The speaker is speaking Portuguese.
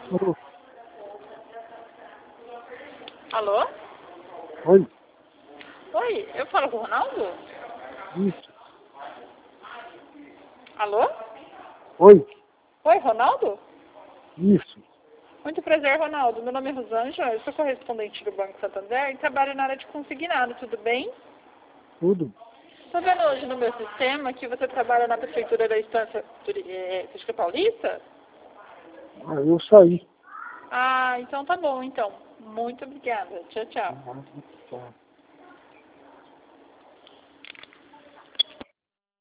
Alô? Alô? Oi? Oi, eu falo com o Ronaldo? Isso. Alô? Oi? Oi, Ronaldo? Isso. Muito prazer, Ronaldo. Meu nome é Rosângela, eu sou correspondente do Banco Santander e trabalho na área de consignado, tudo bem? Tudo? Estou vendo hoje no meu sistema que você trabalha na prefeitura da Estância Turística Paulista? Ah, eu saí. Ah, então tá bom, então. Muito obrigada. Tchau, tchau. Ah, tá.